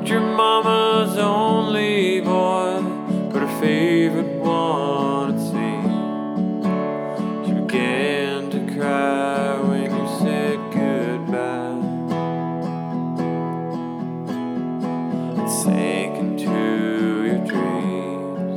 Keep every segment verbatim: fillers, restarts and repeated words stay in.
weren't your mama's only boy, but her favorite one, it seemed. She began to cry when you said goodbye, and sank into your dreams.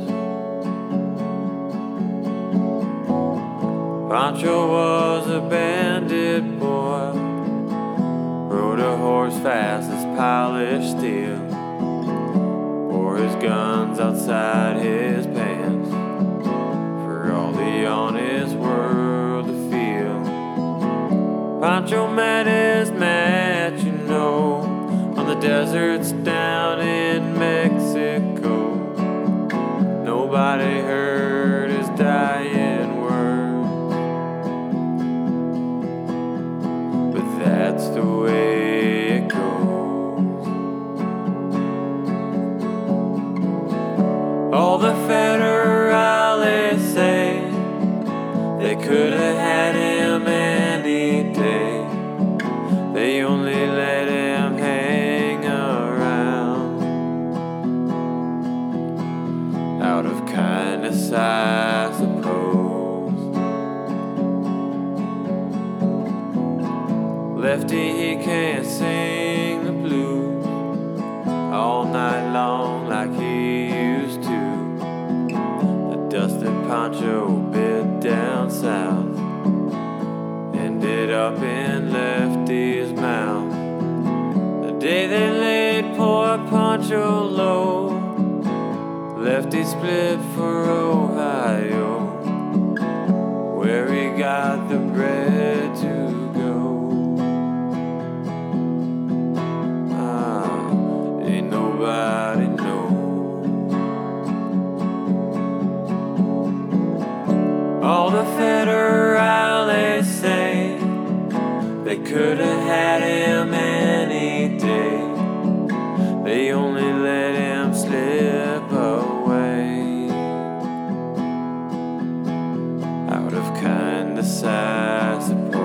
Pancho was a bandit boy, rode a horse fast as polished steel, wore his guns outside his pants for all the honest world to feel. Pancho met his match, you know, on the deserts down in Mexico. Nobody heard his dying words, but that's the way it goes. All the federales say they could have had him any day. They only let him hang around out of kindness, I suppose. Lefty, he can't sing the blues all night long like he used to. The dust that Pancho bit down south ended up in Lefty's mouth. The day they laid poor Pancho low, Lefty split for Ohio, where he got the bread to go. Ah, ain't nobody know. All the federales say they could have had him any day. They only let him slip away out of kindness, I suppose.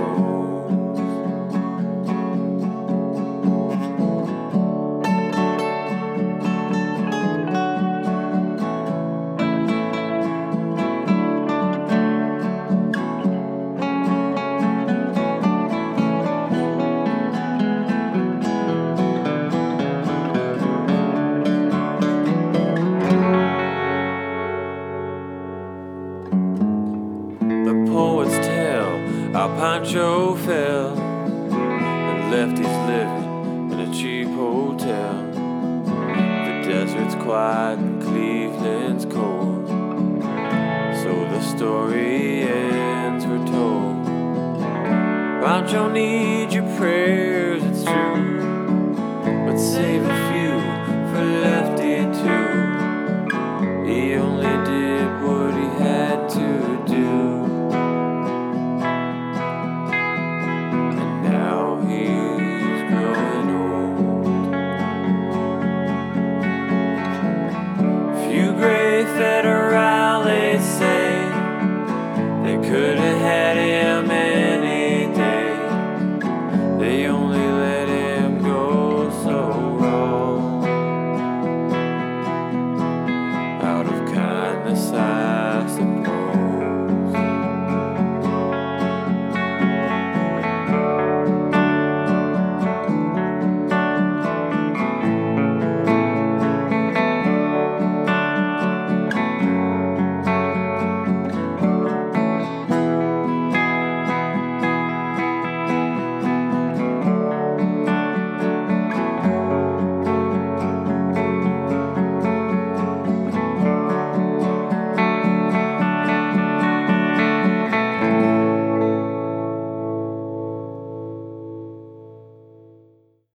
Poets tell how Pancho fell and left his living in a cheap hotel. The desert's quiet and Cleveland's cold, so the story ends, we're told. Pancho needs your prayer